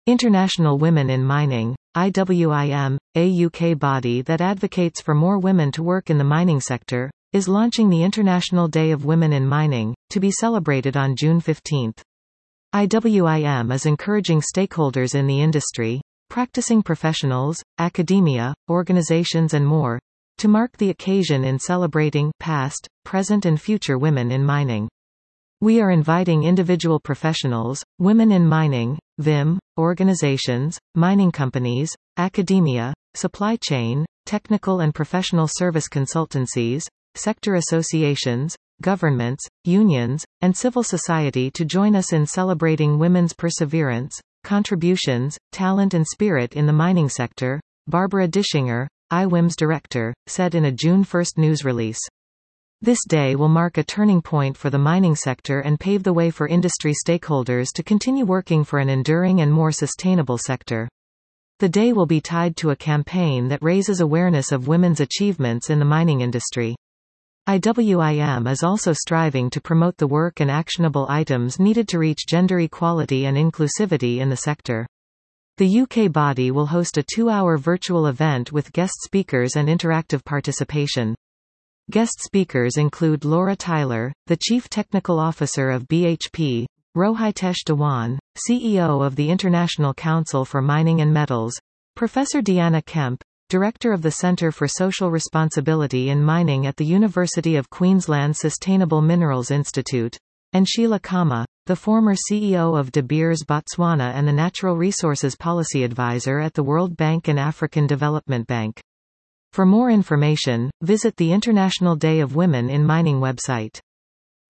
International Women in Mining, IWIM, a UK body that advocates for more women to work in the mining sector, is launching the International Day of Women in Mining, to be celebrated on June 15. IWIM is encouraging stakeholders in the industry, practicing professionals, academia, organizations and more, to mark the occasion in celebrating past, present and future women in mining. We are inviting individual professionals, women in mining, VIM, organizations, mining companies, academia, supply chain, technical and professional service consultancies, sector associations, governments, unions, and civil society to join us in celebrating women's perseverance, contributions, talent and spirit in the mining sector, Barbara Dischinger, IWIM's director, said in a June 1 news release. This day will mark a turning point for the mining sector and pave the way for industry stakeholders to continue working for an enduring and more sustainable sector. The day will be tied to a campaign that raises awareness of women's achievements in the mining industry. IWIM is also striving to promote the work and actionable items needed to reach gender equality and inclusivity in the sector. The UK body will host a 2-hour virtual event with guest speakers and interactive participation. Guest speakers include Laura Tyler, the Chief Technical Officer of BHP, Rohitesh Dewan, CEO of the International Council for Mining and Metals, Professor Deanna Kemp, Director of the Centre for Social Responsibility in Mining at the University of Queensland's Sustainable Minerals Institute, and Sheila Khama, the former CEO of De Beers Botswana and the Natural Resources Policy Advisor at the World Bank and African Development Bank. For more information, visit the International Day of Women in Mining website.